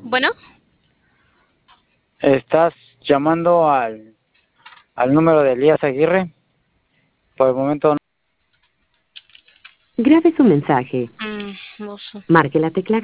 Bueno, Estás llamando al número de Elías Aguirre. Por el momento Grabe su mensaje. no sé. Marque la tecla